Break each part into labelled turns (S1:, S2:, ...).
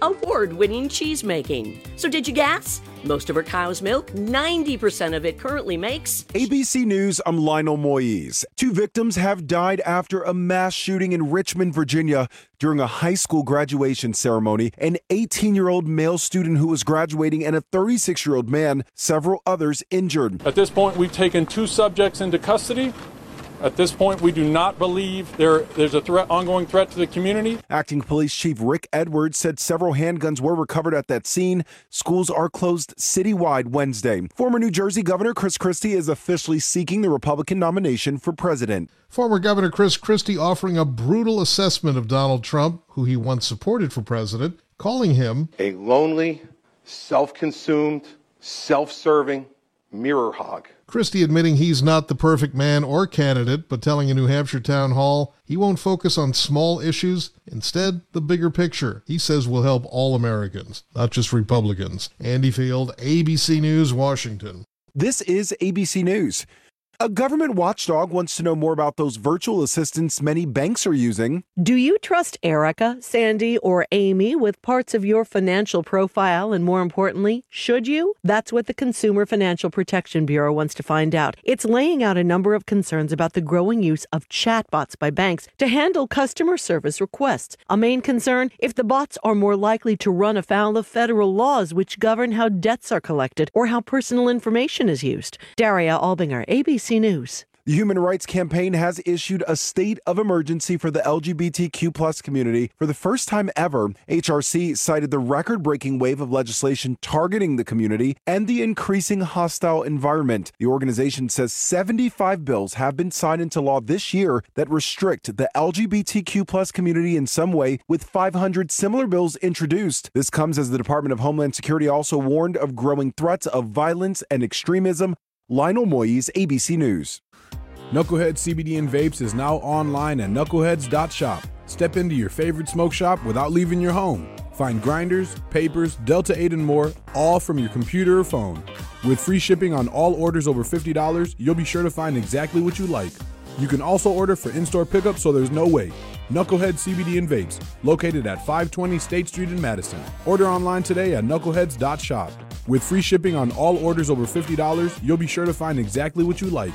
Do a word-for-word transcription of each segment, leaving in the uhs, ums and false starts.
S1: award-winning cheese-making. So did you guess? Most of her cow's milk, ninety percent of it currently makes...
S2: A B C News, I'm Lionel Moise. Two victims have died after a mass shooting in Richmond, Virginia during a high school graduation ceremony. An eighteen-year-old male student who was graduating and a thirty-six-year-old man, several others injured.
S3: At this point, we've taken two subjects into custody. At this point, we do not believe there, there's a threat, ongoing threat to the community.
S2: Acting Police Chief Rick Edwards said several handguns were recovered at that scene. Schools are closed citywide Wednesday. Former New Jersey Governor Chris Christie is officially seeking the Republican nomination for president.
S4: Former Governor Chris Christie offering a brutal assessment of Donald Trump, who he once supported for president, calling him
S5: a lonely, self-consumed, self-serving mirror hog.
S4: Christie admitting he's not the perfect man or candidate, but telling a New Hampshire town hall he won't focus on small issues, instead the bigger picture. He says will help all Americans, not just Republicans. Andy Field, A B C News, Washington.
S2: This is A B C News. A government watchdog wants to know more about those virtual assistants many banks are using.
S6: Do you trust Erica, Sandy, or Amy with parts of your financial profile? And more importantly, should you? That's what the Consumer Financial Protection Bureau wants to find out. It's laying out a number of concerns about the growing use of chatbots by banks to handle customer service requests. A main concern, if the bots are more likely to run afoul of federal laws which govern how debts are collected or how personal information is used. Daria Albinger, A B C News.
S2: The Human Rights Campaign has issued a state of emergency for the L G B T Q plus community for the first time ever. H R C cited the record-breaking wave of legislation targeting the community and the increasing hostile environment. The organization says seventy-five bills have been signed into law this year that restrict the L G B T Q plus community in some way, with five hundred similar bills introduced. This comes as the Department of Homeland Security also warned of growing threats of violence and extremism. Lionel Moise, A B C News.
S7: Knucklehead C B D and Vapes is now online at knuckleheads dot shop. Step into your favorite smoke shop without leaving your home. Find grinders, papers, Delta eight, and more, all from your computer or phone. With free shipping on all orders over fifty dollars, you'll be sure to find exactly what you like. You can also order for in-store pickup, so there's no wait. Knucklehead C B D and Vapes, located at five twenty State Street in Madison. Order online today at knuckleheads dot shop. With free shipping on all orders over fifty dollars, you'll be sure to find exactly what you like.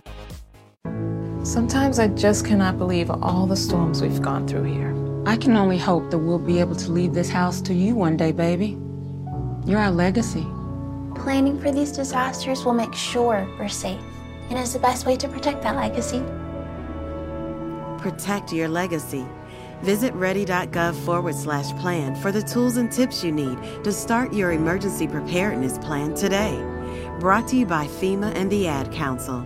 S8: Sometimes I just cannot believe all the storms we've gone through here.
S9: I can only hope that we'll be able to leave this house to you one day, baby. You're our legacy.
S10: Planning for these disasters will make sure we're safe, and is the best way to protect that legacy.
S11: Protect your legacy. Visit ready.gov forward slash plan for the tools and tips you need to start your emergency preparedness plan today. Brought to you by FEMA and the Ad Council.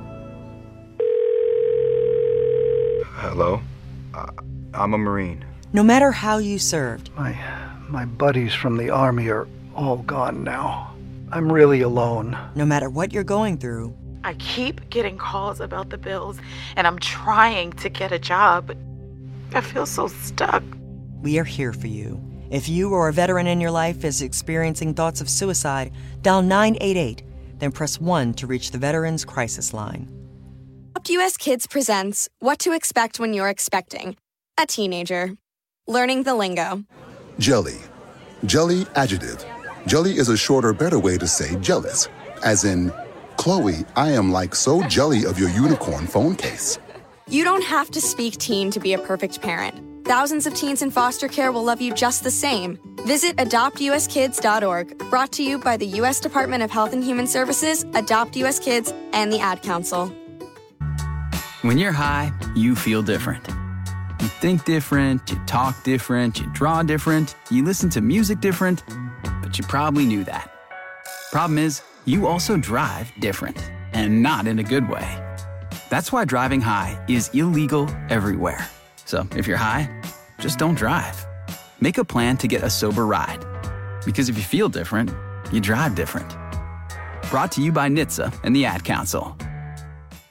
S12: Hello? Uh, I'm a Marine.
S13: No matter how you served.
S14: My, my buddies from the Army are all gone now. I'm really alone.
S13: No matter what you're going through.
S8: I keep getting calls about the bills, and I'm trying to get a job, but I feel so stuck.
S13: We are here for you. If you or a veteran in your life is experiencing thoughts of suicide, dial nine eight eight, then press one to reach the Veterans Crisis Line.
S15: Adopt U S Kids presents What to Expect When You're Expecting a Teenager. Learning the lingo.
S16: Jelly. Jelly adjective. Jelly is a shorter, better way to say jealous. As in, Chloe, I am like so jelly of your unicorn phone case.
S15: You don't have to speak teen to be a perfect parent. Thousands of teens in foster care will love you just the same. Visit adopt u s kids dot org, brought to you by the U S Department of Health and Human Services, Adopt U S Kids, and the Ad Council.
S17: When you're high, you feel different. You think different, you talk different, you draw different, you listen to music different, but you probably knew that. Problem is, you also drive different, and not in a good way. That's why driving high is illegal everywhere. So if you're high, just don't drive. Make a plan to get a sober ride. Because if you feel different, you drive different. Brought to you by N H T S A and the Ad Council.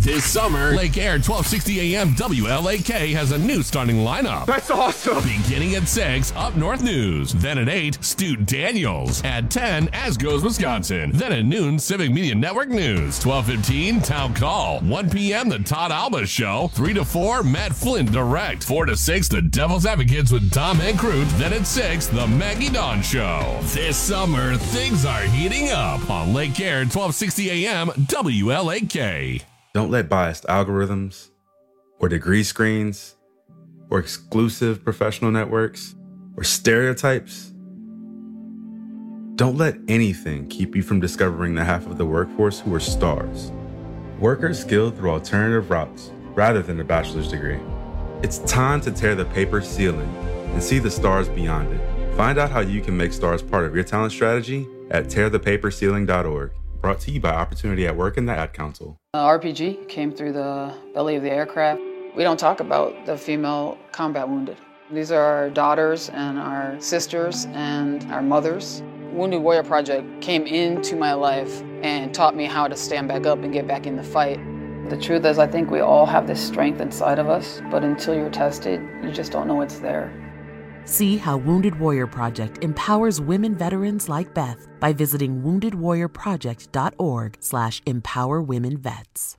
S18: This summer, Lake Air twelve sixty A M W L A K has a new starting lineup.
S19: That's awesome.
S18: Beginning at six, Up North News. Then at eight, Stu Daniels. At ten, As Goes Wisconsin. Then at noon, Civic Media Network News. twelve fifteen, Town Call. one p.m., The Todd Alba Show. three to four, Matt Flynn Direct. four to six, The Devil's Advocates with Tom and Crute. Then at six, The Maggie Dawn Show. This summer, things are heating up on Lake Air twelve sixty A M W L A K.
S20: Don't let biased algorithms or degree screens or exclusive professional networks or stereotypes, don't let anything keep you from discovering the half of the workforce who are stars. Workers skilled through alternative routes rather than a bachelor's degree. It's time to tear the paper ceiling and see the stars beyond it. Find out how you can make stars part of your talent strategy at tear the paper ceiling dot org. Brought to you by Opportunity at Work and the Ad Council.
S21: Uh, R P G came through the belly of the aircraft. We don't talk about the female combat wounded. These are our daughters and our sisters and our mothers. Wounded Warrior Project came into my life and taught me how to stand back up and get back in the fight. The truth is, I think we all have this strength inside of us, but until you're tested, you just don't know it's there.
S22: See how Wounded Warrior Project empowers women veterans like Beth by visiting wounded warrior project dot org slash empower women vets.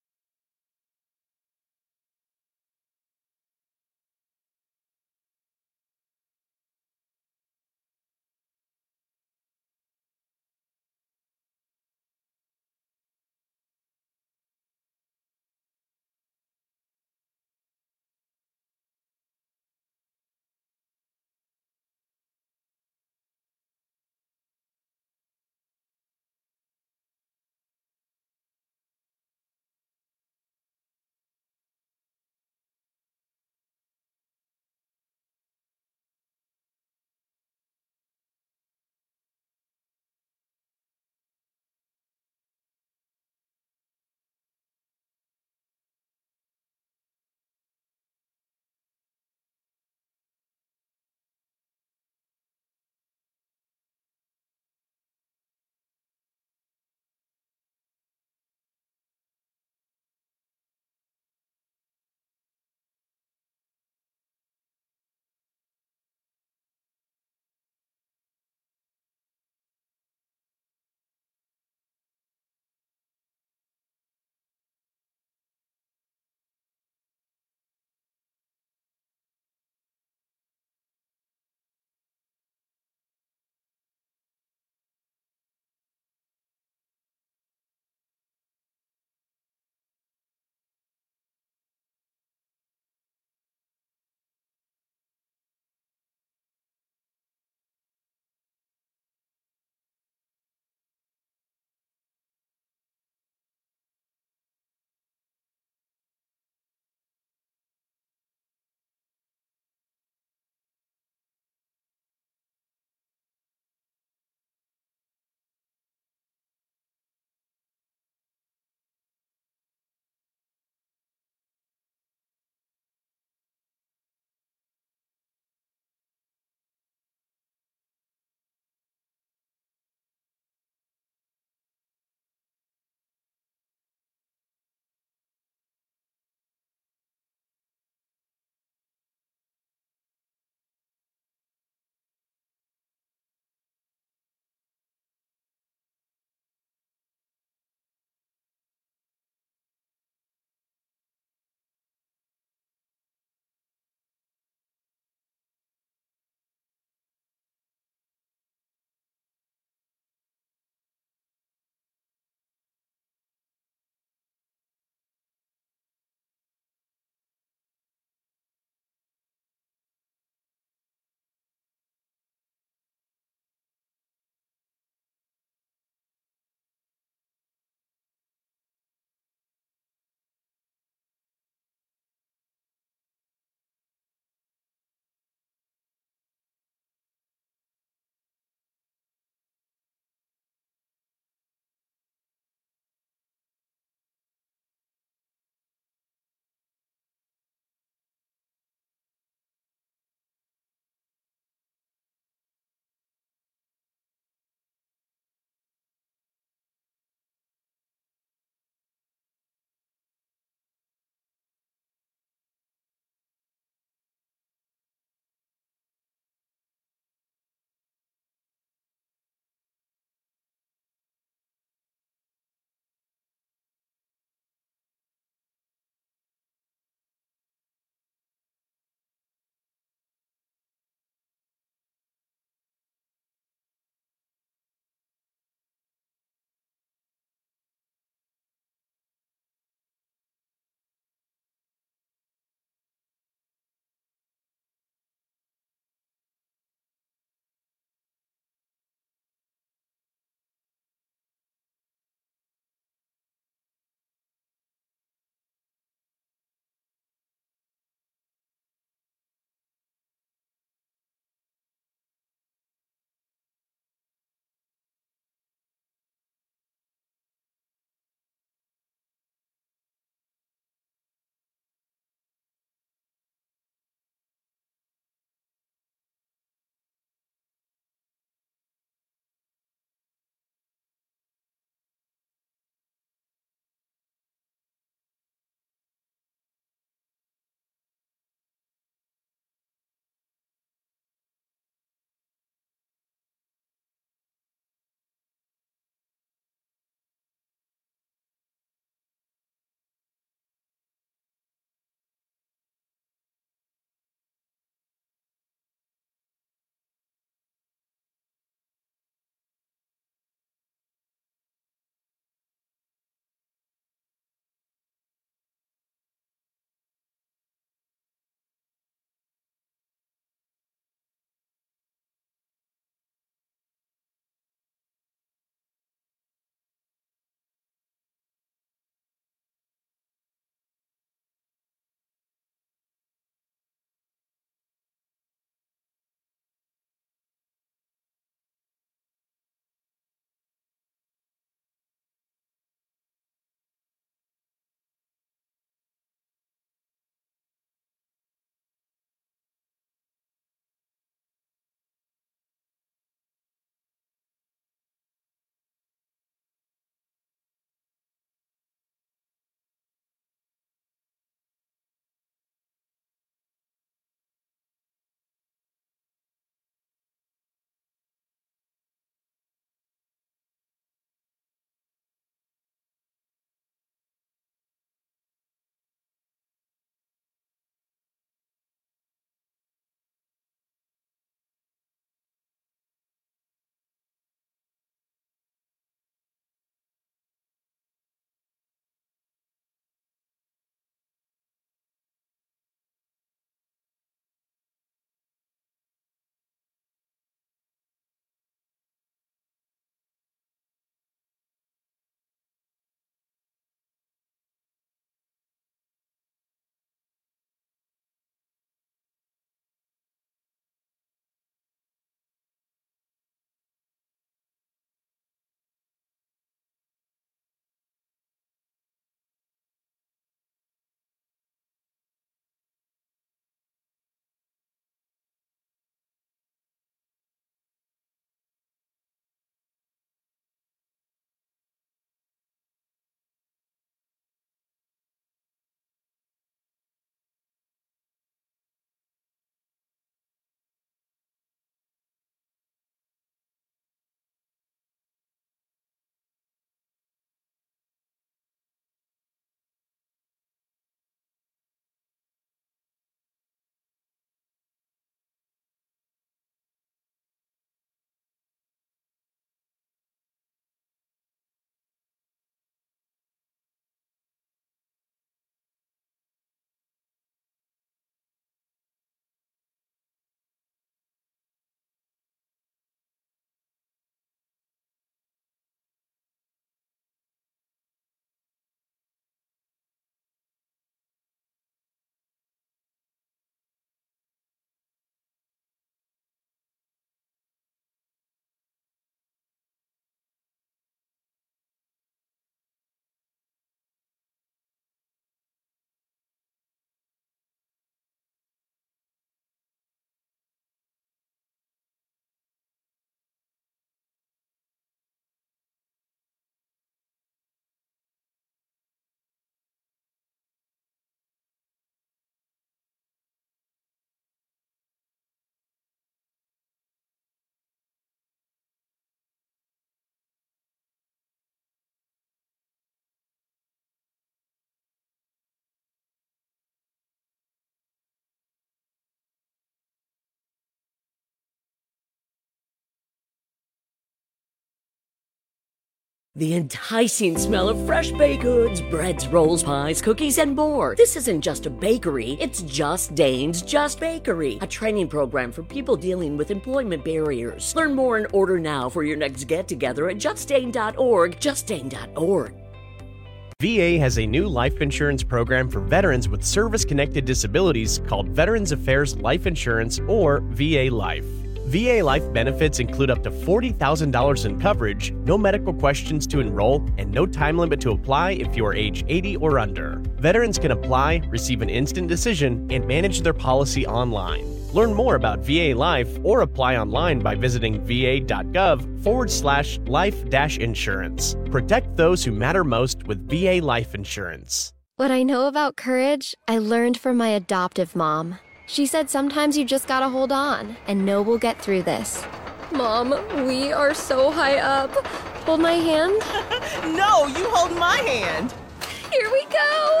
S1: The enticing smell of fresh baked goods, breads, rolls, pies, cookies, and more. This isn't just a bakery, it's Just Dane's Just Bakery, a training program for people dealing with employment barriers. Learn more and order now for your next get-together at just dane dot org, just dane dot org.
S19: V A has a new life insurance program for veterans with service-connected disabilities called Veterans Affairs Life Insurance, or V A Life. V A Life benefits include up to forty thousand dollars in coverage, no medical questions to enroll, and no time limit to apply if you are age eighty or under. Veterans can apply, receive an instant decision, and manage their policy online. Learn more about V A Life or apply online by visiting va.gov forward slash life dash insurance. Protect those who matter most with V A Life Insurance.
S23: What I know about courage, I learned from my adoptive mom. She said sometimes you just gotta hold on and know we'll get through this. Mom, we are so high up. Hold my hand.
S24: No, you hold my hand.
S23: Here we go.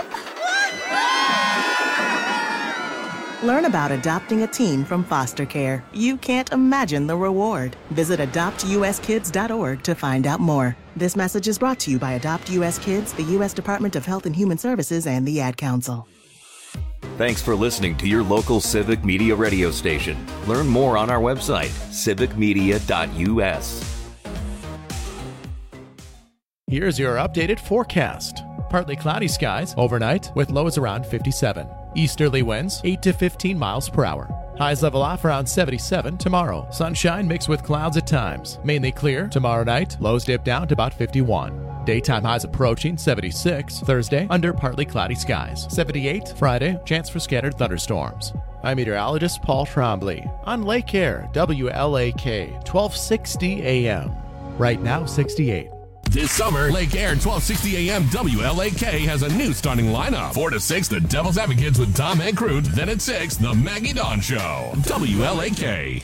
S24: Learn about adopting a teen from foster care. You can't imagine the reward. Visit adopt u s kids dot org to find out more. This message is brought to you by Adopt U S Kids, the U S Department of Health and Human Services, and the Ad Council.
S25: Thanks for listening to your local Civic Media radio station. Learn more on our website, civic media dot u s.
S26: Here's your updated forecast. Partly cloudy skies overnight with lows around fifty-seven. Easterly winds eight to fifteen miles per hour. Highs level off around seventy-seven tomorrow. Sunshine mixed with clouds at times. Mainly clear tomorrow night. Lows dip down to about fifty-one. Daytime highs approaching seventy-six. Thursday, under partly cloudy skies. seventy-eight. Friday, chance for scattered thunderstorms. I'm meteorologist Paul Trombley on Lake Air, W L A K, twelve sixty A M. Right now, sixty-eight.
S18: This summer, Lake Air twelve sixty A M W L A K has a new starting lineup. four to six, The Devil's Advocates with Tom and Crute. Then at six, The Maggie Dawn Show. W L A K.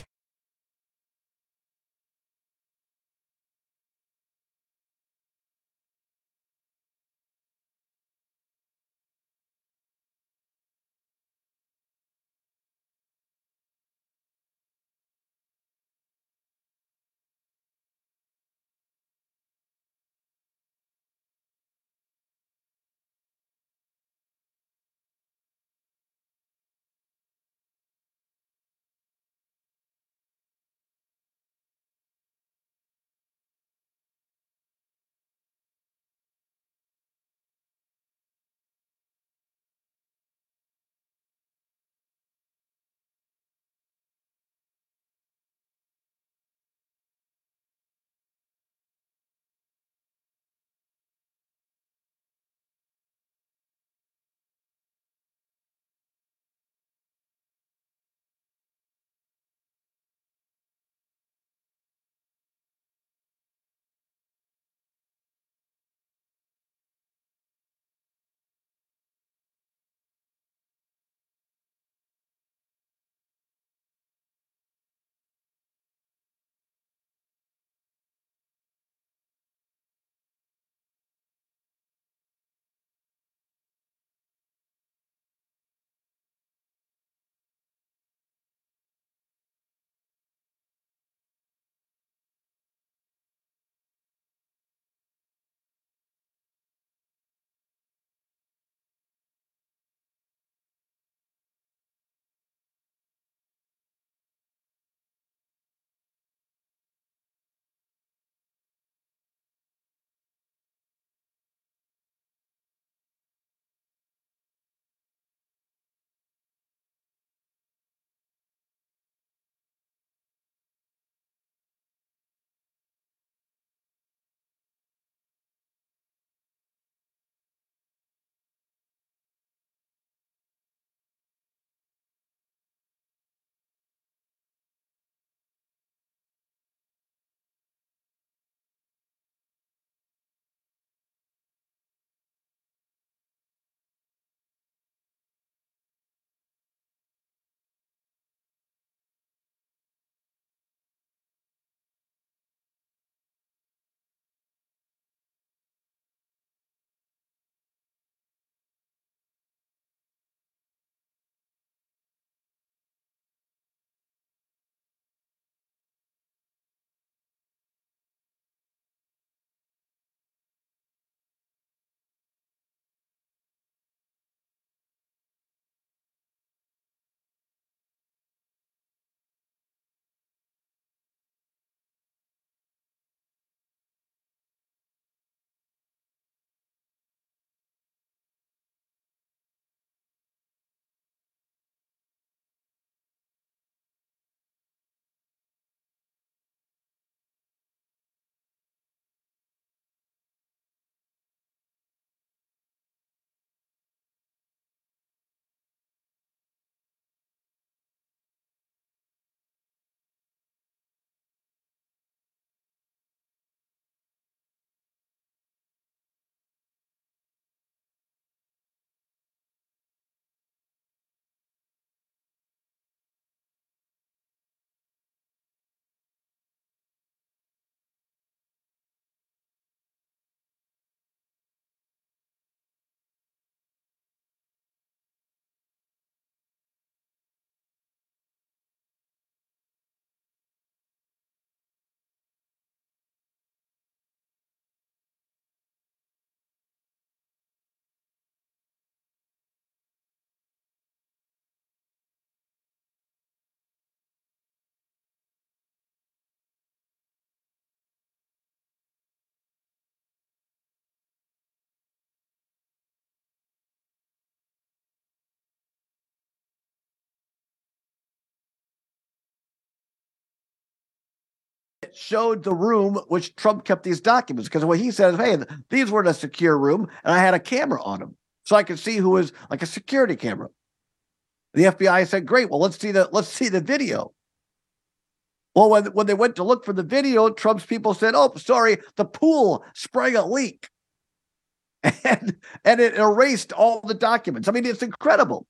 S2: that showed the room which Trump kept these documents. Because what he said is, hey, these were in a secure room, and I had a camera on them. So I could see who was like a security camera. The F B I said, great, well, let's see the let's see the video. Well, when, when they went to look for the video, Trump's people said, oh, sorry, the pool sprang a leak. And, and it erased all the documents. I mean, it's incredible.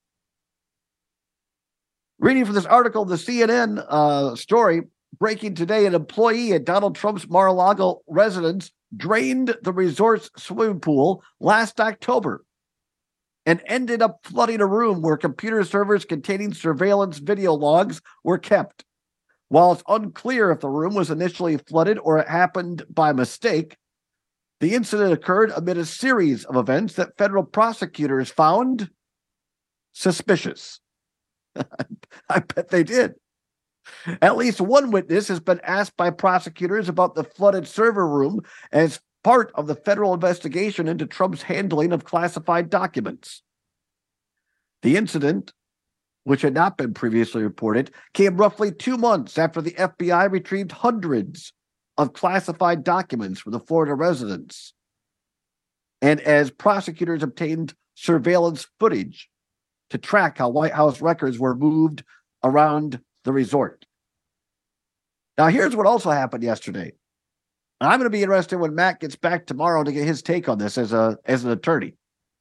S2: Reading from this article, the C N N uh, story, breaking today, an employee at Donald Trump's Mar-a-Lago residence drained the resort's swimming pool last October and ended up flooding a room where computer servers containing surveillance video logs were kept. While it's unclear if the room was initially flooded or it happened by mistake, the incident occurred amid a series of events that federal prosecutors found suspicious. I bet they did. At least one witness has been asked by prosecutors about the flooded server room as part of the federal investigation into Trump's handling of classified documents. The incident, which had not been previously reported, came roughly two months after the F B I retrieved hundreds of classified documents from the Florida residence, and as prosecutors obtained surveillance footage to track how White House records were moved around the resort. Now, here's what also happened yesterday. I'm going to be interested when Matt gets back tomorrow to get his take on this as a as an attorney.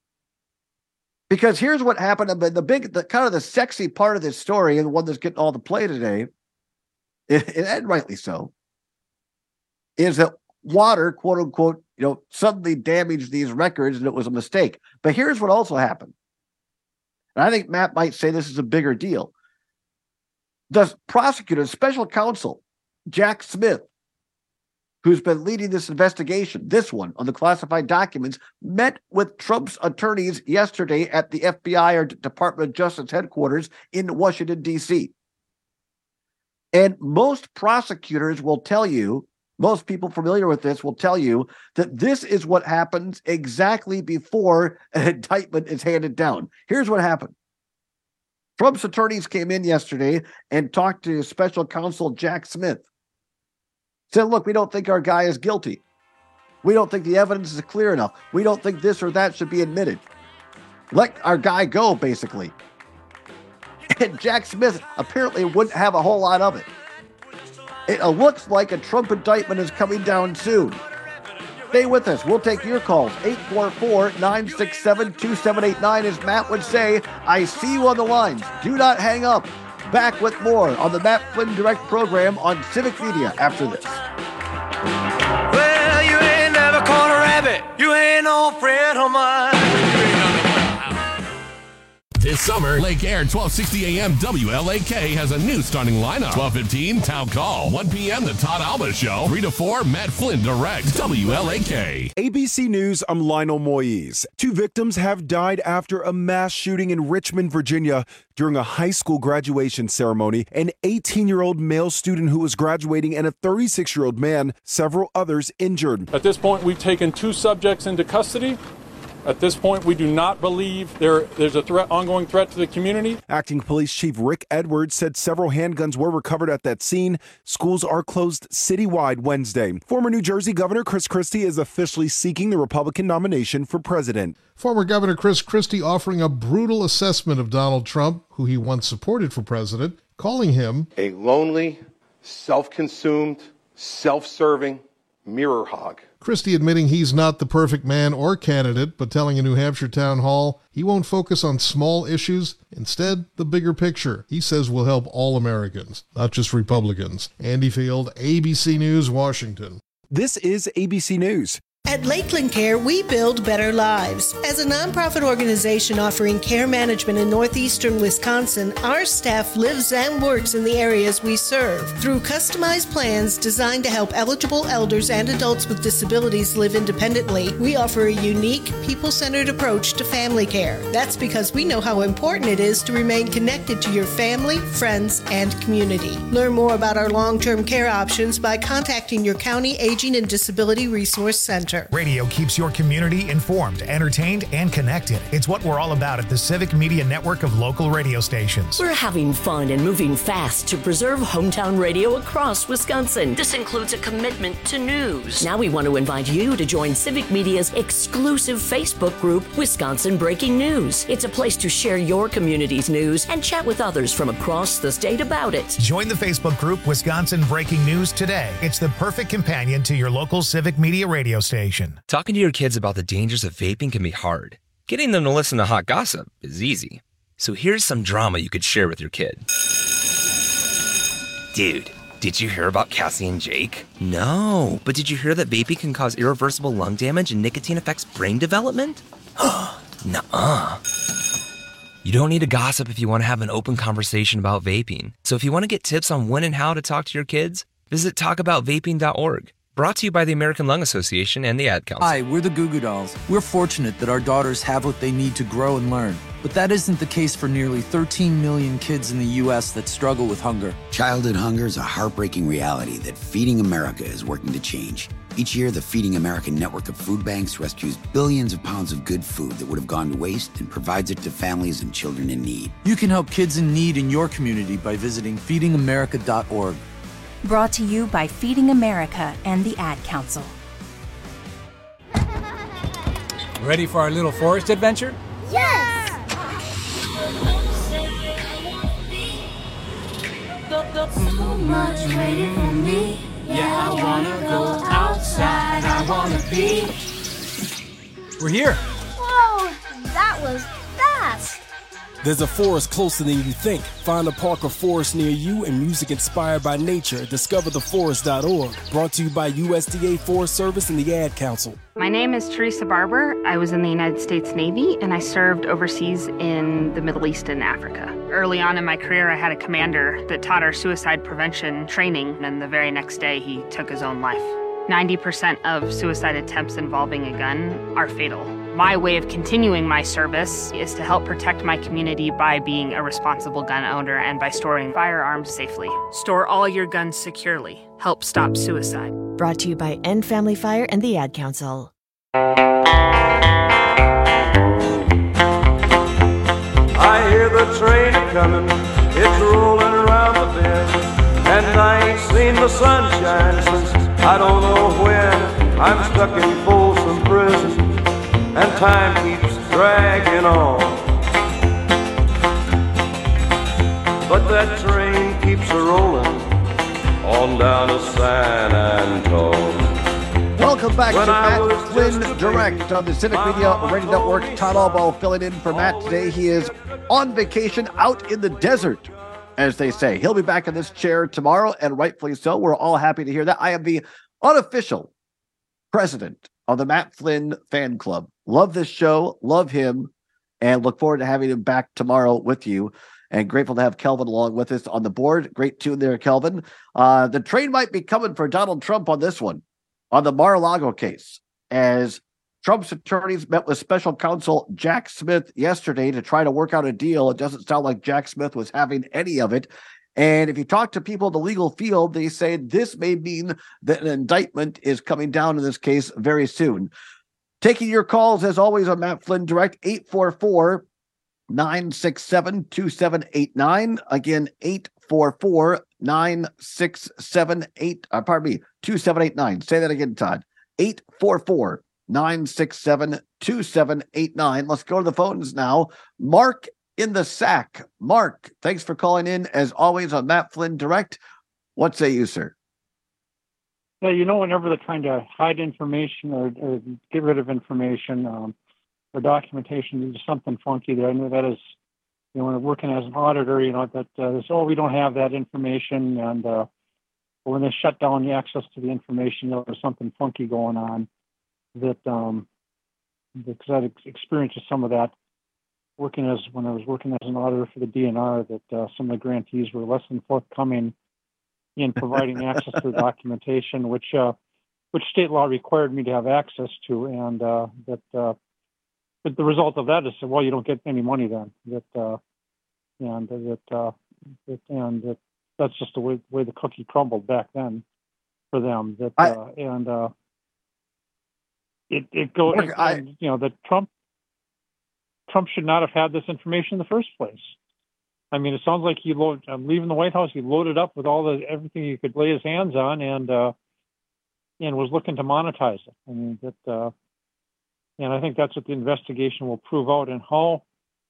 S2: Because here's what happened. The big, the kind of the sexy part of this story, and the one that's getting all the play today, and rightly so, is that water, quote unquote, you know, suddenly damaged these records and it was a mistake. But here's what also happened. And I think Matt might say this is a bigger deal. The prosecutor, special counsel, Jack Smith, who's been leading this investigation, this one on the classified documents, met with Trump's attorneys yesterday at the F B I or Department of Justice headquarters in Washington, D C. And most prosecutors will tell you, most people familiar with this will tell you that this is what happens exactly before an indictment is handed down. Here's what happened. Trump's attorneys came in yesterday and talked to special counsel Jack Smith. Said, look, we don't think our guy is guilty. We don't think the evidence is clear enough. We don't think this or that should be admitted. Let our guy go, basically. And Jack Smith apparently wouldn't have a whole lot of it. It looks like a Trump indictment is coming down soon. Stay with us. We'll take your calls. eight four four, nine six seven, two seven eight nine. As Matt would say, I see you on the lines. Do not hang up. Back with more on the Matt Flynn Direct program on Civic Media after this.
S3: Well, you ain't never caught a rabbit. You ain't no friend of mine.
S18: This summer, Lake Air twelve sixty A M W L A K has a new starting lineup. twelve fifteen, Town Call. one p.m., The Todd Alba Show. three to four, Matt Flynn Direct. W L A K.
S4: A B C News, I'm Lionel Moise. Two victims have died after a mass shooting in Richmond, Virginia during a high school graduation ceremony. An eighteen-year-old male student who was graduating and a thirty-six-year-old man, several others injured.
S5: At this point, we've taken two subjects into custody. At this point, we do not believe there there's a threat, ongoing threat to the community.
S4: Acting Police Chief Rick Edwards said several handguns were recovered at that scene. Schools are closed citywide Wednesday. Former New Jersey Governor Chris Christie is officially seeking the Republican nomination for president.
S6: Former Governor Chris Christie offering a brutal assessment of Donald Trump, who he once supported for president, calling him
S7: a lonely, self-consumed, self-serving mirror hog.
S6: Christie admitting he's not the perfect man or candidate, but telling a New Hampshire town hall he won't focus on small issues, instead the bigger picture he says will help all Americans, not just Republicans. Andy Field, A B C News, Washington.
S4: This is A B C News.
S27: At Lakeland Care, we build better lives. As a nonprofit organization offering care management in northeastern Wisconsin, our staff lives and works in the areas we serve. Through customized plans designed to help eligible elders and adults with disabilities live independently, we offer a unique, people-centered approach to family care. That's because we know how important it is to remain connected to your family, friends, and community. Learn more about our long-term care options by contacting your county Aging and Disability Resource Center.
S8: center.
S9: Radio keeps your community informed, entertained, and connected. It's what we're all about at the Civic Media Network of local radio stations.
S1: We're having fun and moving fast to preserve hometown radio across Wisconsin. This includes a commitment to news. Now we want to invite you to join Civic Media's exclusive Facebook group, Wisconsin Breaking News. It's a place to share your community's news and chat with others from across the state about it.
S9: Join the Facebook group Wisconsin Breaking News today. It's the perfect companion to your local Civic Media radio station.
S10: Talking to your kids about the dangers of vaping can be hard. Getting them to listen to hot gossip is easy. So here's some drama you could share with your kid. Dude, did you hear about Cassie and Jake? No, but did you hear that vaping can cause irreversible lung damage and nicotine affects brain development? Nuh-uh. You don't need to gossip if you want to have an open conversation about vaping. So if you want to get tips on when and how to talk to your kids, visit talk about vaping dot org. Brought to you by the American Lung Association and the Ad Council.
S11: Hi, we're the Goo Goo Dolls. We're fortunate that our daughters have what they need to grow and learn. But that isn't the case for nearly thirteen million kids in the U S that struggle with hunger.
S12: Childhood hunger is a heartbreaking reality that Feeding America is working to change. Each year, the Feeding America network of food banks rescues billions of pounds of good food that would have gone to waste and provides it to families and children in need.
S11: You can help kids in need in your community by visiting feeding america dot org.
S13: Brought to you by Feeding America and the Ad Council.
S14: Ready for our little forest adventure?
S13: Yes!
S3: So much waiting for me. Yeah, I wanna go outside. I wanna be.
S14: We're here.
S28: Whoa, that was fast.
S29: There's a forest closer than you think. Find a park or forest near you and music inspired by nature at discover the forest dot org. Brought to you by U S D A Forest Service and the Ad Council.
S30: My name is Teresa Barber. I was in the United States Navy and I served overseas in the Middle East and Africa. Early on in my career, I had a commander that taught our suicide prevention training, and the very next day he took his own life. ninety percent of suicide attempts involving a gun are fatal. My way of continuing my service is to help protect my community by being a responsible gun owner and by storing firearms safely. Store all your guns securely. Help stop suicide.
S31: Brought to you by End Family Fire and the Ad Council.
S3: I hear the train coming, it's rolling around the bend, and I ain't seen the sunshine since I don't know when. I'm stuck in Folsom Prison, and time keeps dragging on. But that train keeps a rolling on down to San Antone.
S2: Welcome back
S3: When
S2: to
S3: I
S2: Matt
S3: was
S2: Flynn
S3: just a
S2: Direct on the Civic Media Radio Network. Todd Albo filling in for Matt today. He is on vacation out in the desert, as they say. He'll be back in this chair tomorrow, and rightfully so. We're all happy to hear that. I am the unofficial president of the Matt Flynn fan club. Love this show, love him, and look forward to having him back tomorrow with you. And grateful to have Kelvin along with us on the board. Great tune there, Kelvin. Uh, the train might be coming for Donald Trump on this one, on the Mar-a-Lago case, as Trump's attorneys met with special counsel Jack Smith yesterday to try to work out a deal. It doesn't sound like Jack Smith was having any of it. And if you talk to people in the legal field, they say this may mean that an indictment is coming down in this case very soon. Taking your calls, as always, on Matt Flynn Direct, eight four four, nine six seven, two seven eight nine. Again, eight four four, nine six seven eight, uh, pardon me, two seven eight nine. Say that again, Todd. eight four four, nine six seven, two seven eight nine. Let's go to the phones now. Mark in the sack. Mark, thanks for calling in, as always, on Matt Flynn Direct. What say you, sir?
S32: Yeah, you know, whenever they're trying to hide information or, or get rid of information um, or documentation, there's something funky there. I know that is, you know, when working as an auditor, you know, that uh, there's, oh, we don't have that information. And uh, when they shut down the access to the information, you know, there's something funky going on. That, um, because I've experienced some of that working as, when I was working as an auditor for the D N R, that uh, some of the grantees were less than forthcoming in providing access to the documentation, which uh, which state law required me to have access to, and uh, that uh, but the result of that is, well, you don't get any money then. That uh, and that, uh, that and that that's just the way, way the cookie crumbled back then for them. That uh, and uh, it it goes.
S2: Mark, I,
S32: you know, that Trump Trump should not have had this information in the first place. I mean, it sounds like he loaded, uh, leaving the White House, he loaded up with all the everything he could lay his hands on, and uh, and was looking to monetize it. I mean, that, uh, and I think that's what the investigation will prove out, and how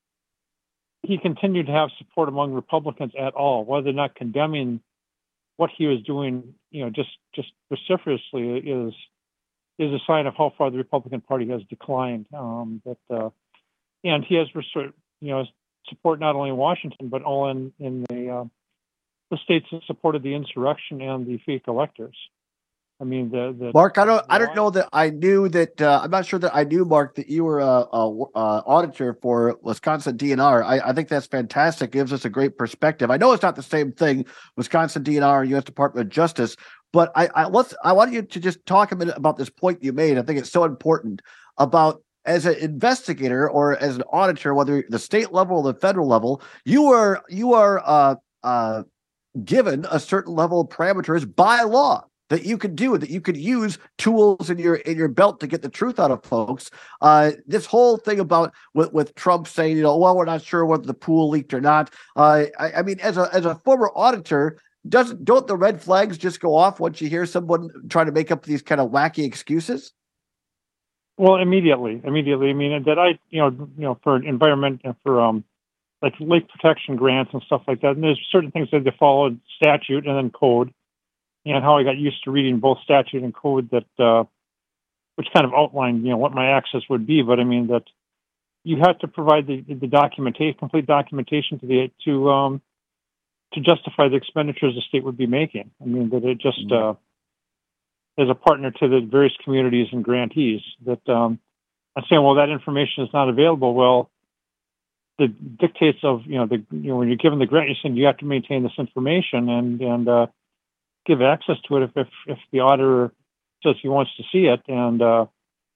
S32: he continued to have support among Republicans at all, whether or not condemning what he was doing, you know, just just vociferously is is a sign of how far the Republican Party has declined. Um, that uh, and he has, you know, support not only in Washington but all in in the uh, the states that supported the insurrection and the fake electors. I mean, the, the
S2: Mark, I don't, I don't know that I knew that. Uh, I'm not sure that I knew, Mark, that you were a, a, a auditor for Wisconsin D N R. I, I think that's fantastic. Gives us a great perspective. I know it's not the same thing, Wisconsin D N R and U S Department of Justice, but I, I let's. I want you to just talk a minute about this point you made. I think it's so important about, as an investigator or as an auditor, whether the state level or the federal level, you are you are uh, uh, given a certain level of parameters by law that you could do, that you could use tools in your in your belt to get the truth out of folks. Uh, this whole thing about with, with Trump saying, you know, well, we're not sure whether the pool leaked or not. Uh, I, I mean, as a as a former auditor, doesn't don't the red flags just go off once you hear someone trying to make up these kind of wacky excuses?
S32: Well, immediately, immediately. I mean, that I, you know, you know, for environment, for um, like lake protection grants and stuff like that. And there's certain things that they follow statute and then code, and how I got used to reading both statute and code that, uh, which kind of outlined, you know, what my access would be. But I mean that you have to provide the the documentation, complete documentation to the to um to justify the expenditures the state would be making. I mean that it just. Mm-hmm. uh as a partner to the various communities and grantees, that um, I'm saying, well, that information is not available. Well, the dictates of, you know, the, you know, when you're given the grant, you're saying you have to maintain this information and, and uh, give access to it if, if, if the auditor says he wants to see it. And uh,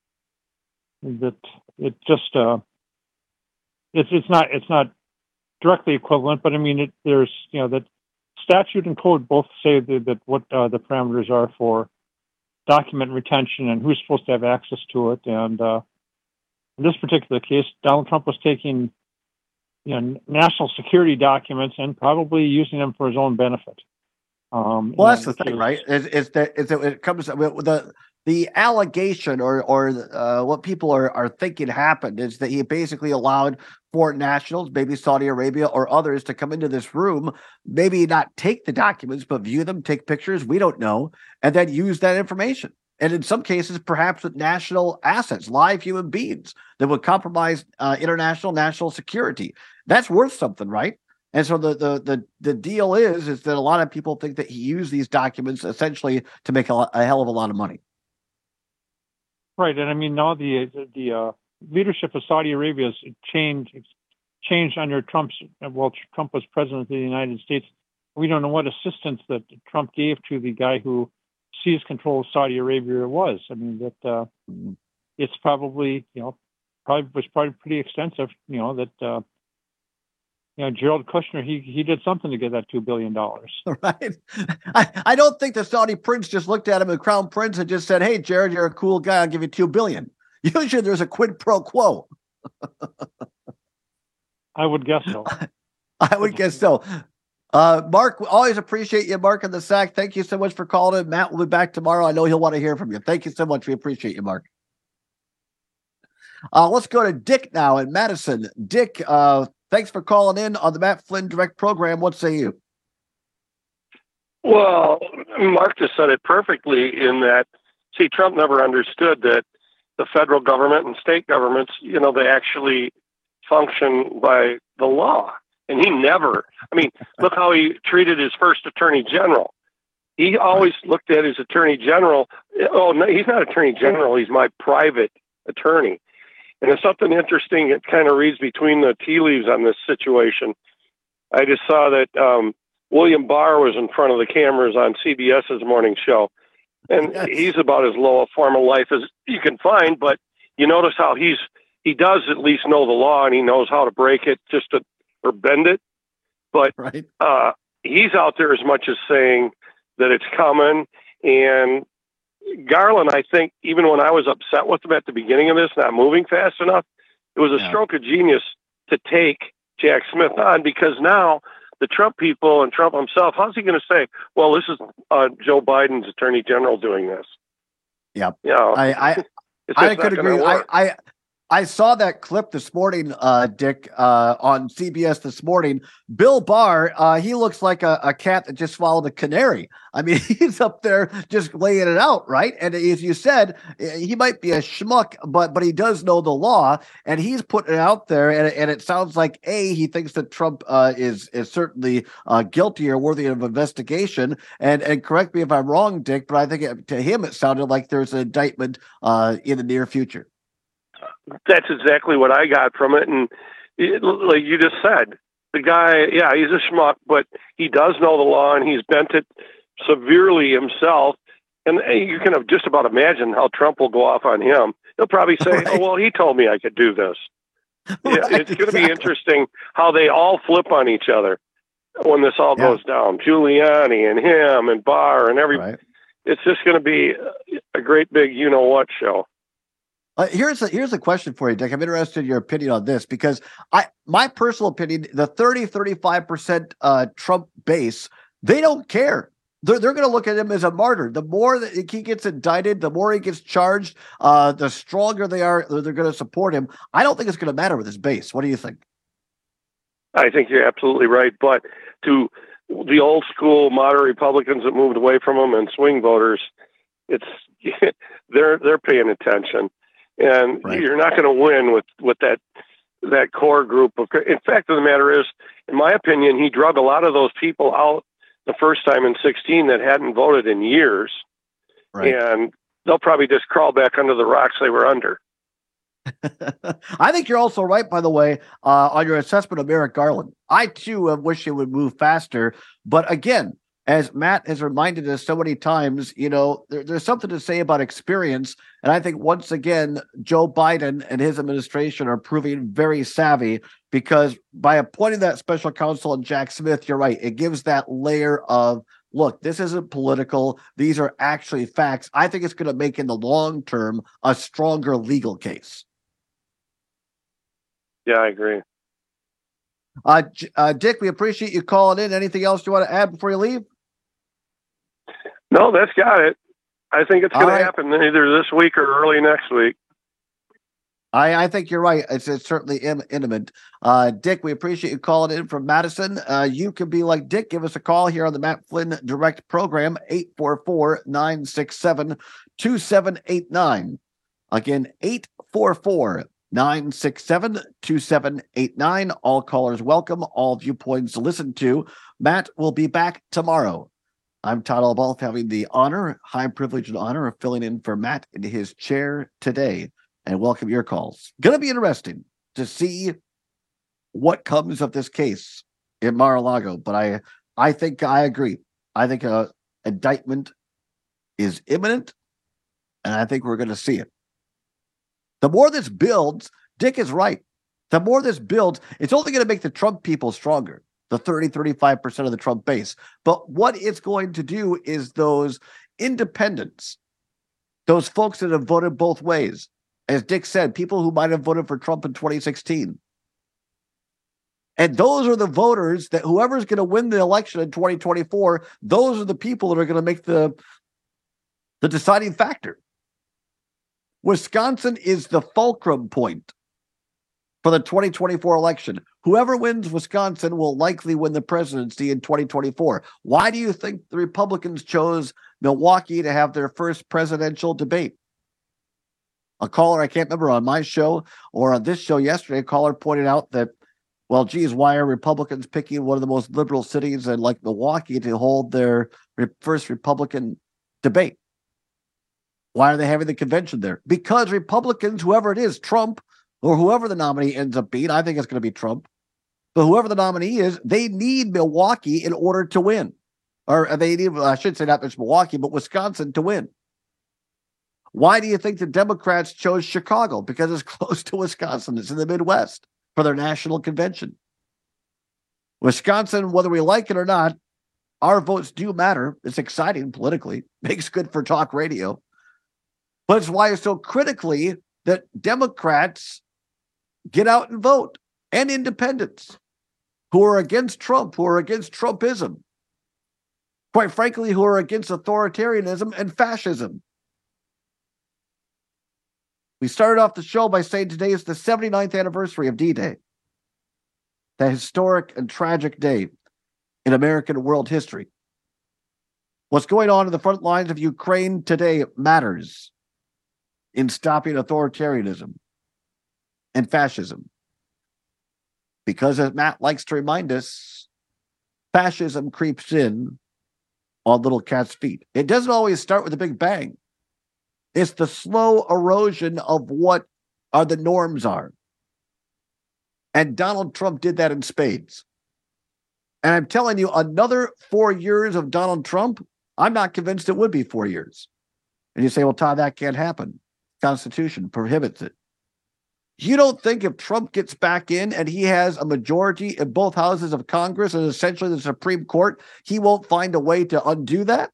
S32: that it just, uh, it's, it's not, it's not directly equivalent, but I mean, it, there's, you know, that statute and code both say that, that what uh, the parameters are for document retention and who's supposed to have access to it. And uh, in this particular case, Donald Trump was taking, you know, national security documents and probably using them for his own benefit. Um,
S2: well, that's the thing, right? Is, is that, is that it comes with the the allegation or or uh, what people are, are thinking happened is that he basically allowed foreign nationals, maybe Saudi Arabia or others, to come into this room, maybe not take the documents, but view them, take pictures, we don't know, and then use that information. And in some cases, perhaps with national assets, live human beings that would compromise uh, international national security. That's worth something, right? And so the, the the the deal is is that a lot of people think that he used these documents essentially to make a, a hell of a lot of money.
S32: Right, and I mean now the the uh, leadership of Saudi Arabia has changed changed under Trump's. Well, Trump was president of the United States. We don't know what assistance that Trump gave to the guy who seized control of Saudi Arabia was. I mean that uh, it's probably you know probably was probably pretty extensive. You know that. Uh, You know, Jared Kushner, he he did something to get that two billion dollars.
S2: Right. I, I don't think the Saudi prince just looked at him, the crown prince, and just said, hey, Jared, you're a cool guy. I'll give you two billion dollars. Usually there's a quid pro quo.
S32: I would guess so.
S2: I would guess so. Uh, Mark, we always appreciate you, Mark in the Sack. Thank you so much for calling in. Matt will be back tomorrow. I know he'll want to hear from you. Thank you so much. We appreciate you, Mark. Uh, let's go to Dick now in Madison. Dick, uh, thanks for calling in on the Matt Flynn Direct program. What say you?
S8: Well, Mark just said it perfectly in that, see, Trump never understood that the federal government and state governments, you know, they actually function by the law. And he never, I mean, look how he treated his first attorney general. He always looked at his attorney general. Oh, no, he's not attorney general. He's my private attorney. And it's something interesting. It kind of reads between the tea leaves on this situation. I just saw that um, William Barr was in front of the cameras on CBS's morning show. And yes. He's about as low a form of life as you can find. But you notice how he's he does at least know the law, and he knows how to break it just to or bend it. But
S2: right.
S8: uh, he's out there as much as saying that it's coming. And Garland, I think, even when I was upset with him at the beginning of this, not moving fast enough, it was a
S2: Yeah.
S8: stroke of genius to take Jack Smith on, because now the Trump people and Trump himself, how's he going to say, well, this is uh, Joe Biden's attorney general doing this?
S2: Yeah.
S8: You know,
S2: I I,
S8: it's
S2: I
S8: just
S2: could
S8: not gonna
S2: agree. I,
S8: work.
S2: I I saw that clip this morning, uh, Dick, uh, on C B S this morning. Bill Barr, uh, he looks like a, a cat that just swallowed a canary. I mean, he's up there just laying it out, right? And as you said, he might be a schmuck, but but he does know the law, and he's putting it out there. And, and it sounds like, A, he thinks that Trump uh, is is certainly uh, guilty or worthy of investigation. And and correct me if I'm wrong, Dick, but I think it, to him it sounded like there's an indictment uh, in the near future.
S8: That's exactly what I got from it. And it, like you just said, the guy, yeah, he's a schmuck, but he does know the law, and he's bent it severely himself. And you can just about imagine how Trump will go off on him. He'll probably say, right. oh, well, he told me I could do this. Yeah, right, it's going to exactly. be interesting how they all flip on each other when this all yeah. goes down. Giuliani and him and Barr and everybody. Right. It's just going to be a great big you-know-what show.
S2: Uh, here's a here's a question for you, Dick. I'm interested in your opinion on this, because I my personal opinion, the thirty, thirty-five percent uh, Trump base, they don't care. They're, they're going to look at him as a martyr. The more that he gets indicted, the more he gets charged, uh, the stronger they are, they're going to support him. I don't think it's going to matter with his base. What do you think?
S8: I think you're absolutely right. But to the old school moderate Republicans that moved away from him and swing voters, it's they're they're paying attention. And right. you're not going to win with, with that that core group of. In fact, of the matter is, in my opinion, he drug a lot of those people out the first time in sixteen that hadn't voted in years, right. and they'll probably just crawl back under the rocks they were under.
S2: I think you're also right, by the way, uh, on your assessment of Merrick Garland. I too wish it would move faster, but again, as Matt has reminded us so many times, you know, there, there's something to say about experience. And I think once again, Joe Biden and his administration are proving very savvy, because by appointing that special counsel and Jack Smith, you're right, it gives that layer of, look, this isn't political. These are actually facts. I think it's going to make in the long term a stronger legal case.
S8: Yeah, I agree.
S2: Uh, uh, Dick, we appreciate you calling in. Anything else you want to add before you leave?
S8: No, that's got it. I think it's going
S2: right.
S8: to happen either this week or early next week.
S2: I, I think you're right. It's, it's certainly im- imminent. Uh, Dick, we appreciate you calling in from Madison. Uh, you can be like Dick. Give us a call here on the Matt Flynn Direct program, eight four four, nine six seven, two seven eight nine. Again, eight four four, nine six seven, two seven eight nine. All callers welcome. All viewpoints listened to. Matt will be back tomorrow. I'm Todd Albalf, having the honor, high privilege and honor of filling in for Matt in his chair today, and welcome your calls. Going to be interesting to see what comes of this case in Mar-a-Lago, but I, I think I agree. I think an indictment is imminent, and I think we're going to see it. The more this builds, Dick is right. The more this builds, it's only going to make the Trump people stronger. The thirty, thirty-five percent of the Trump base. But what it's going to do is those independents, those folks that have voted both ways, as Dick said, people who might have voted for Trump in twenty sixteen. And those are the voters that whoever's going to win the election in twenty twenty-four, those are the people that are going to make the, the deciding factor. Wisconsin is the fulcrum point for the twenty twenty-four election. Whoever wins Wisconsin will likely win the presidency in twenty twenty-four. Why do you think the Republicans chose Milwaukee to have their first presidential debate? A caller, I can't remember, on my show or on this show yesterday, a caller pointed out that, well, geez, why are Republicans picking one of the most liberal cities in like Milwaukee to hold their first Republican debate? Why are they having the convention there? Because Republicans, whoever it is, Trump, or whoever the nominee ends up being, I think it's going to be Trump, but whoever the nominee is, they need Milwaukee in order to win. Or they need, I should say not just Milwaukee, but Wisconsin to win. Why do you think the Democrats chose Chicago? Because it's close to Wisconsin. It's in the Midwest for their national convention. Wisconsin, whether we like it or not, our votes do matter. It's exciting politically. Makes good for talk radio. But it's why it's so critically that Democrats get out and vote, and independents who are against Trump, who are against Trumpism, quite frankly, who are against authoritarianism and fascism. We started off the show by saying today is the seventy-ninth anniversary of D-Day, that historic and tragic day in American world history. What's going on in the front lines of Ukraine today matters in stopping authoritarianism and fascism. Because as Matt likes to remind us, fascism creeps in on little cat's feet. It doesn't always start with a big bang. It's the slow erosion of what are the norms are. And Donald Trump did that in spades. And I'm telling you, another four years of Donald Trump, I'm not convinced it would be four years. And you say, well, Todd, that can't happen. Constitution prohibits it. You don't think if Trump gets back in and he has a majority in both houses of Congress and essentially the Supreme Court, he won't find a way to undo that?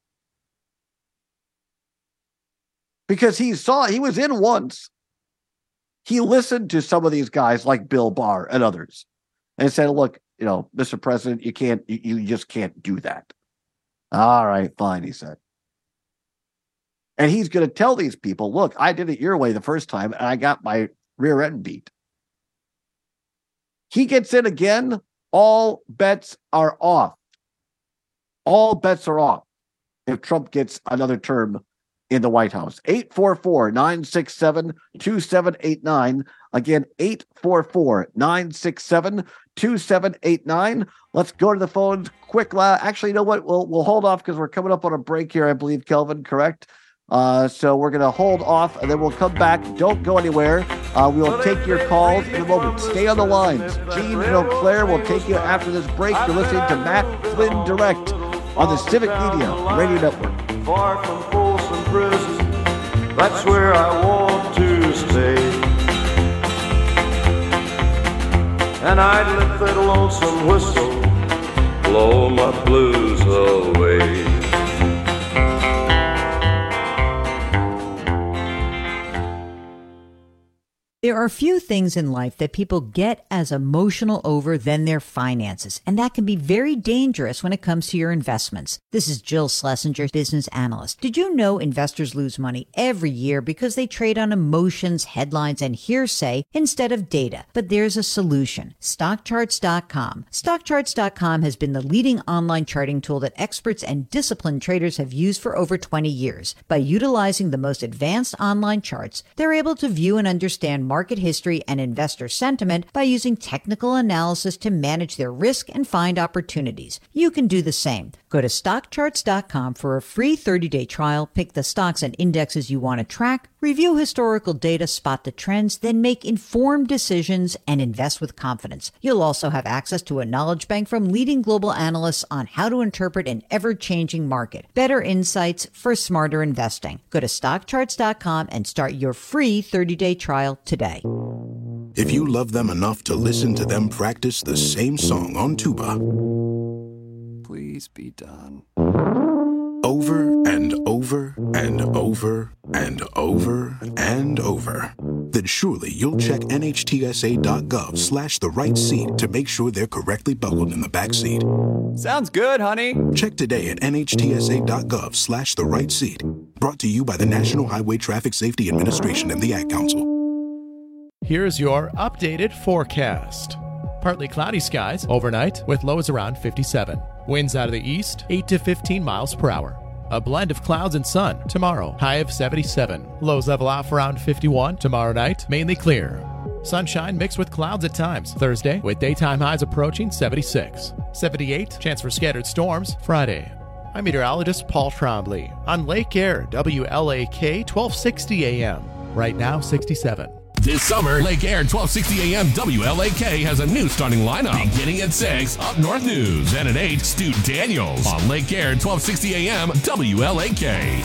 S2: Because he saw, he was in once. He listened to some of these guys like Bill Barr and others and said, look, you know, Mister President, you can't, you, you just can't do that. All right, fine, he said. And he's going to tell these people, look, I did it your way the first time and I got my rear end beat. He gets in again, all bets are off. All bets are off if Trump gets another term in the White House. eight four four, nine six seven, two seven eight nine. Again, eight four four, nine six seven, two seven eight nine. Let's go to the phones quick. Actually, you know what? We'll, we'll hold off because we're coming up on a break here, I believe, Kelvin, correct? Uh, so we're going to hold off and then we'll come back. Don't go anywhere. Uh, we'll take your calls in a moment. Stay on the lines. Gene and Eau Claire will take you after this break. You're listening to Matt Flynn Direct on the Civic Media Radio Network.
S3: Far from Folsom Prison, that's where I want to stay. And I'd let that lonesome whistle blow my blues away.
S15: There are few things in life that people get as emotional over than their finances, and that can be very dangerous when it comes to your investments. This is Jill Schlesinger, business analyst. Did you know investors lose money every year because they trade on emotions, headlines, and hearsay instead of data? But there's a solution. stock charts dot com. stock charts dot com has been the leading online charting tool that experts and disciplined traders have used for over twenty years. By utilizing the most advanced online charts, they're able to view and understand market history and investor sentiment by using technical analysis to manage their risk and find opportunities. You can do the same. Go to stock charts dot com for a free thirty-day trial, pick the stocks and indexes you want to track, review historical data, spot the trends, then make informed decisions and invest with confidence. You'll also have access to a knowledge bank from leading global analysts on how to interpret an ever-changing market. Better insights for smarter investing. Go to stock charts dot com and start your free thirty-day trial today.
S16: If you love them enough to listen to them practice the same song on tuba,
S17: please be done.
S16: Over and over and over and over and over, then surely you'll check N H T S A dot gov slash the right seat to make sure they're correctly buckled in the back seat.
S17: Sounds good, honey.
S16: Check today at N H T S A dot gov slash the right seat. Brought to you by the National Highway Traffic Safety Administration and the Ad Council.
S18: Here's your updated forecast. Partly cloudy skies overnight with lows around fifty-seven. Winds out of the east, eight to fifteen miles per hour. A blend of clouds and sun tomorrow, high of seventy-seven. Lows level off around fifty-one. Tomorrow night, mainly clear. Sunshine mixed with clouds at times. Thursday, with daytime highs approaching seventy-six. seventy-eight, chance for scattered storms Friday. I'm meteorologist Paul Trombley on Lake Air, W L A K, twelve sixty A M. Right now, sixty-seven.
S19: This summer, Lake Air twelve sixty A M W L A K has a new starting lineup. Beginning at six, Up North News. And at eight, Stu Daniels. On Lake Air twelve sixty A M W L A K.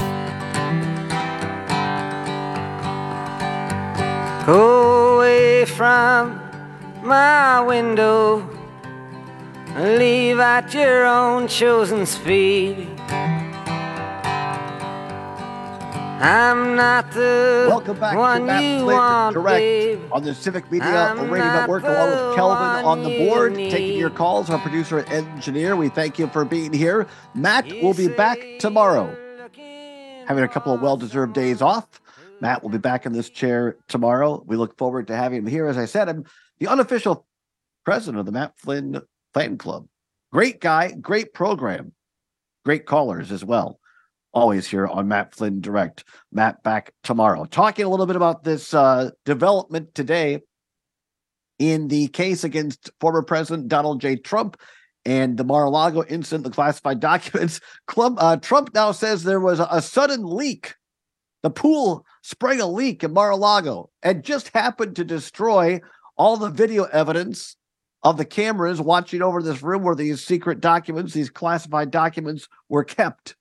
S20: Go away from my window. Leave at your own chosen speed. I'm not the
S2: Welcome back
S20: one
S2: to Matt
S20: you
S2: Flynn
S20: want,
S2: Direct
S20: babe.
S2: on the Civic Media
S20: I'm
S2: Radio
S20: not
S2: Network, along with
S20: the
S2: Kelvin on the
S20: one
S2: board,
S20: you
S2: taking your
S20: need.
S2: calls. Our producer and engineer, we thank you for being here. Matt will be back tomorrow, having a couple of well-deserved days off. Matt will be back in this chair tomorrow. We look forward to having him here. As I said, I'm the unofficial president of the Matt Flynn Fan Club. Great guy, great program, great callers as well. Always here on Matt Flynn Direct. Matt back tomorrow. Talking a little bit about this uh, development today in the case against former President Donald J. Trump and the Mar-a-Lago incident, the classified documents. Club, uh, Trump now says there was a, a sudden leak. The pool sprang a leak in Mar-a-Lago and just happened to destroy all the video evidence of the cameras watching over this room where these secret documents, these classified documents were kept.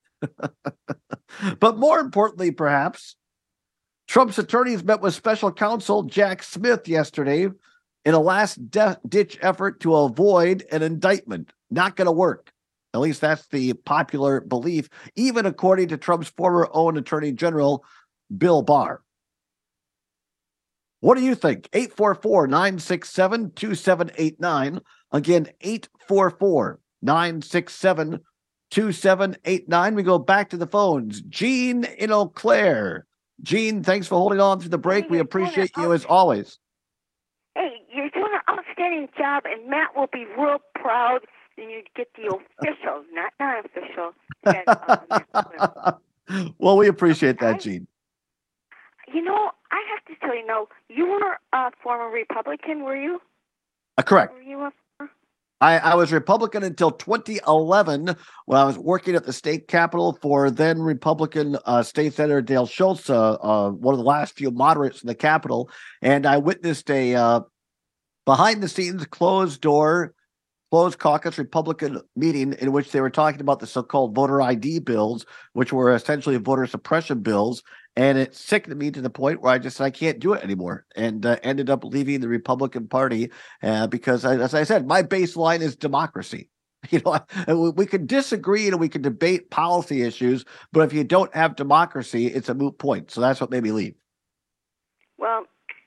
S2: But more importantly, perhaps, Trump's attorneys met with special counsel Jack Smith yesterday in a last-ditch effort to avoid an indictment. Not going to work. At least that's the popular belief, even according to Trump's former own Attorney General, Bill Barr. What do you think? eight four four, nine six seven, two seven eight nine. Again, eight four four, nine six seven, two seven eight nine. We go back to the phones. Gene in Eau Claire. Gene, thanks for holding on through the break.
S1: Hey,
S2: we appreciate you as always.
S1: Hey, you're doing an outstanding job, and Matt will be real proud. And you get the official, not non-official. Uh,
S2: well, we appreciate that, Gene.
S1: You know, I have to tell you, no, you were a former Republican, were you?
S2: Uh, correct.
S1: Were you a
S2: I, I was Republican until twenty eleven when I was working at the state capitol for then Republican uh, State Senator Dale Schultz, uh, uh, one of the last few moderates in the Capitol. And I witnessed a uh, behind-the-scenes, closed-door, closed caucus Republican meeting in which they were talking about the so-called voter I D bills, which were essentially voter suppression bills. And it sickened me to the point where I just said, I can't do it anymore, and uh, ended up leaving the Republican Party uh, because, as I said, my baseline is democracy. You know, we can disagree and we can debate policy issues, but if you don't have democracy, it's a moot point. So that's what made me leave.
S1: Well,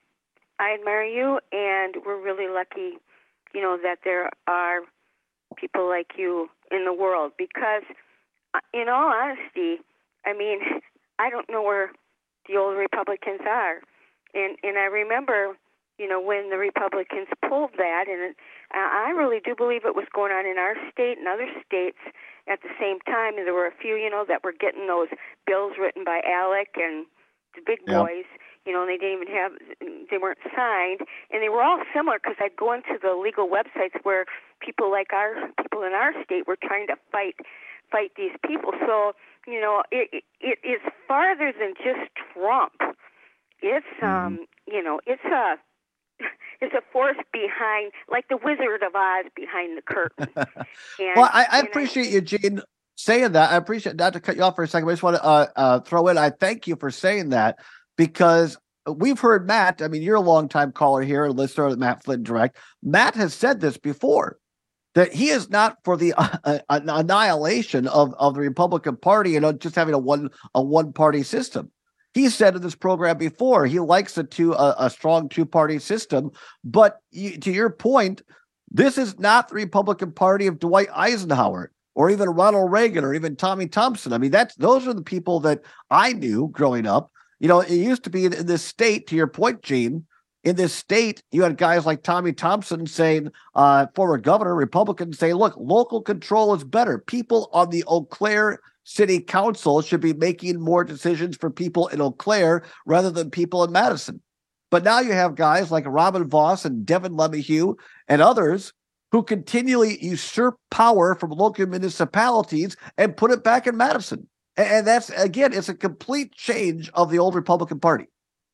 S1: I admire you, and we're really lucky, you know, that there are people like you in the world because, in all honesty, I mean, I don't know where the old Republicans are. And and I remember, you know, when the Republicans pulled that, and it, I really do believe it was going on in our state and other states at the same time. And there were a few, you know, that were getting those bills written by Alec and the big
S2: yeah.
S1: boys, you know, and they didn't even have, they weren't signed. And they were all similar because I'd go into the legal websites where people like our, people in our state were trying to fight fight these people. So, you know, it it is farther than just Trump. It's um, you know, it's a it's a force behind, like the Wizard of Oz behind the curtain. And,
S2: well, I, I appreciate I, you, Gene, saying that. I appreciate, not to cut you off for a second, but I just want to uh, uh, throw in. I thank you for saying that because we've heard Matt. I mean, you're a longtime caller here, a listener of Matt Flynn Direct. Matt has said this before, that he is not for the uh, annihilation of, of the Republican Party and just having a one a one party system. He said in this program before he likes a two a, a strong two party system, but you, to your point, this is not the Republican Party of Dwight Eisenhower or even Ronald Reagan or even Tommy Thompson. I mean, that's those are the people that I knew growing up. You know, it used to be in, in this state. To your point, Gene. In this state, you had guys like Tommy Thompson saying, uh, former governor, Republicans say, look, local control is better. People on the Eau Claire City Council should be making more decisions for people in Eau Claire rather than people in Madison. But now you have guys like Robin Vos and Devin LeMahieu and others who continually usurp power from local municipalities and put it back in Madison. And that's, again, it's a complete change of the old Republican Party.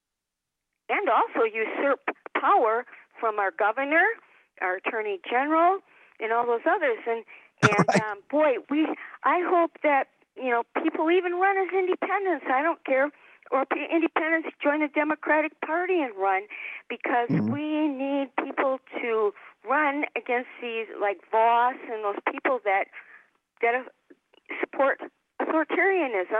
S1: And also usurp power from our governor, our attorney general, and all those others. And and right. um, boy, we I hope that you know people even run as independents. I don't care, or independents join the Democratic Party and run, because mm-hmm. we need people to run against these like Voss and those people that that support authoritarianism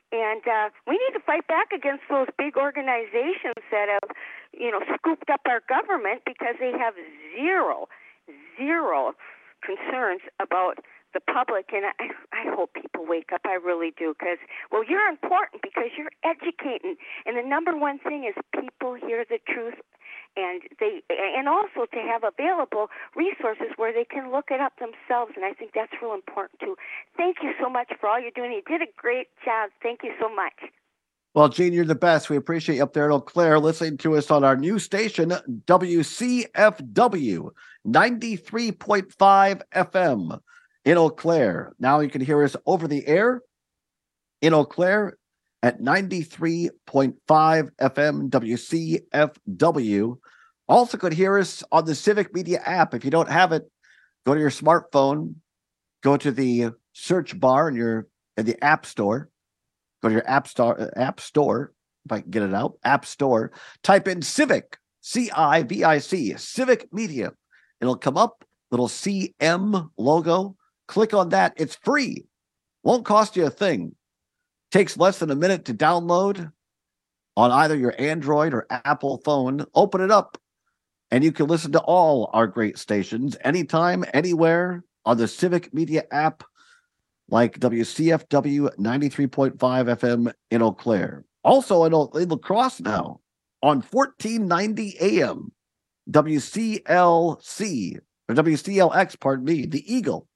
S1: And uh, we need to fight back against those big organizations that have, you know, scooped up our government because they have zero, zero concerns about the public. And I, I hope people wake up. I really do. Because, well, you're important because you're educating. And the number one thing is people hear the truth. And they, and also to have available resources where they can look it up themselves, and I think that's real important too. Thank you so much for all you're doing. You did a great job. Thank you so much.
S2: Well, Gene, you're the best. We appreciate you up there in Eau Claire listening to us on our new station, W C F W, ninety-three point five F M in Eau Claire. Now you can hear us over the air in Eau Claire at ninety-three point five F M, W C F W. Also could hear us on the Civic Media app. If you don't have it, go to your smartphone, go to the search bar in your in the App Store. Go to your App Store, app store, if I can get it out, App Store. Type in Civic, C I V I C, Civic Media. It'll come up, little C M logo. Click on that. It's free. Won't cost you a thing. Takes less than a minute to download on either your Android or Apple phone. Open it up, and you can listen to all our great stations anytime, anywhere on the Civic Media app, like W C F W ninety-three point five F M in Eau Claire. Also in, in La Crosse now on fourteen ninety A M, W C L C, or W C L X, pardon me, the Eagle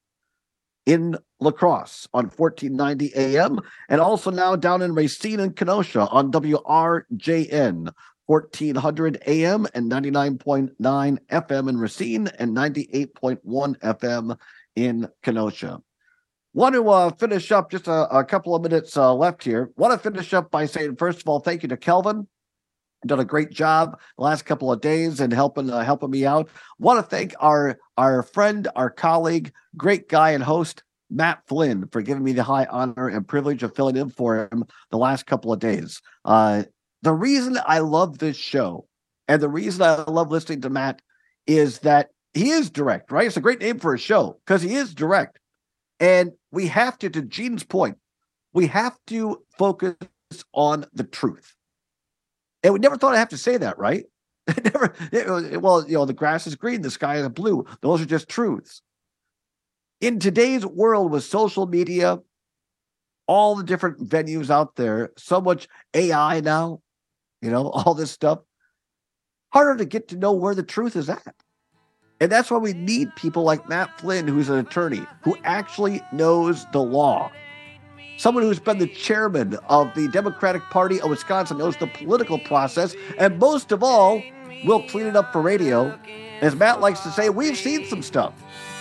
S2: in La Crosse on fourteen ninety A M, and also now down in Racine and Kenosha on W R J N, fourteen hundred A M and ninety-nine point nine F M in Racine and ninety-eight point one F M in Kenosha. Want to uh, finish up, just a, a couple of minutes uh, left here. Want to finish up by saying, first of all, thank you to Kelvin. Done a great job the last couple of days and helping uh, helping me out. Want to thank our our friend, our colleague, great guy and host, Matt Flynn, for giving me the high honor and privilege of filling in for him the last couple of days. Uh, the reason I love this show and the reason I love listening to Matt is that he is direct, right? It's a great name for a show because he is direct. And we have to, to Gene's point, we have to focus on the truth. And we never thought I'd have to say that, right? never. It was, well, you know, the grass is green, the sky is blue. Those are just truths. In today's world with social media, all the different venues out there, so much A I now, you know, all this stuff, harder to get to know where the truth is at. And that's why we need people like Matt Flynn, who's an attorney, who actually knows the law. Someone who's been the chairman of the Democratic Party of Wisconsin, knows the political process, and most of all, will clean it up for radio. As Matt likes to say, we've seen some stuff.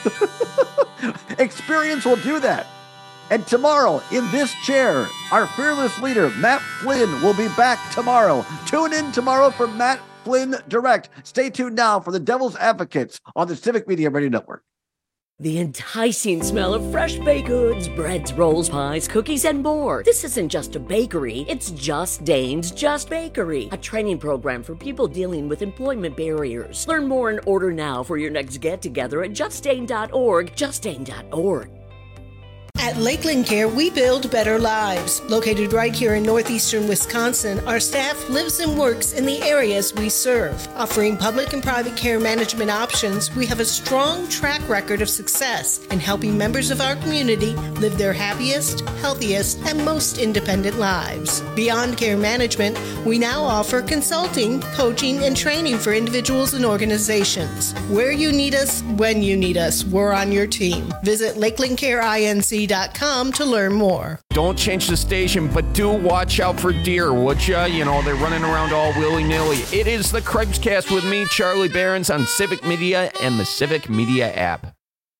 S2: Experience will do that. And tomorrow, in this chair, our fearless leader, Matt Flynn, will be back tomorrow. Tune in tomorrow for Matt Flynn Direct. Stay tuned now for the Devil's Advocates on the Civic Media Radio Network.
S4: The enticing smell of fresh baked goods, breads, rolls, pies, cookies, and more. This isn't just a bakery, it's Just Dane's Just Bakery, a training program for people dealing with employment barriers. Learn more and order now for your next get-together at just dane dot org, just dane dot org.
S5: At Lakeland Care, we build better lives. Located right here in northeastern Wisconsin, our staff lives and works in the areas we serve. Offering public and private care management options, we have a strong track record of success in helping members of our community live their happiest, healthiest, and most independent lives. Beyond care management, we now offer consulting, coaching, and training for individuals and organizations. Where you need us, when you need us, we're on your team. Visit lakeland care inc dot com to learn more.
S6: Don't change the station, but do watch out for deer, would ya? You know, they're running around all willy-nilly. It is the Craig's Cast with me, Charlie Behrens, on Civic Media and the Civic Media app.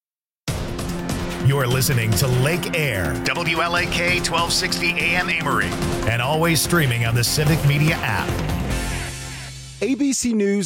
S6: You're listening to Lake Air, W L A K twelve sixty A M Amory, and always streaming on the Civic Media app.
S7: A B C News